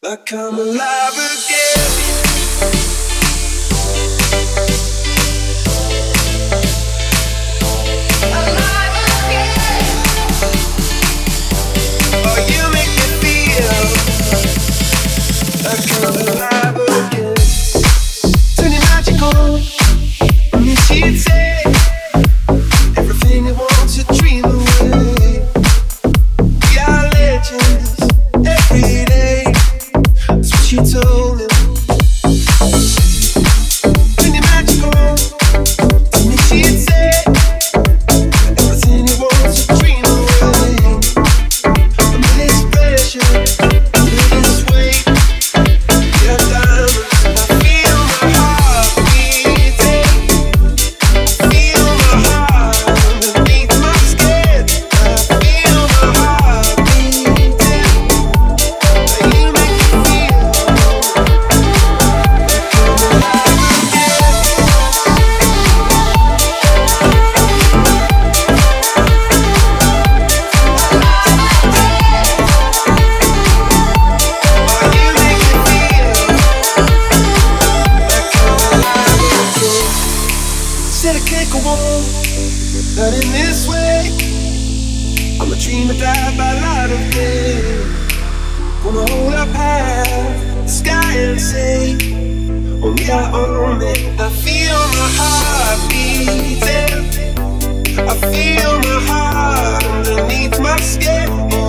I come alive again. Alive again. Oh, you make me feel. I come alive again. Turning magical. She'd say everything you want to dream away. We are legends every day. That's what she told me. When you're magical, to me she'd say everything you want to dream away. Under this pressure, under this weight, you're diamonds. I feel my heart beating. Feel my heart underneath my skin. I feel my heart beating. You make me feel said I can't go on, not in this way. I'm a dreamer, die by light of day. Gonna hold up high, the sky and say, only I own it. I feel my heart beating. I feel my heart underneath my skin.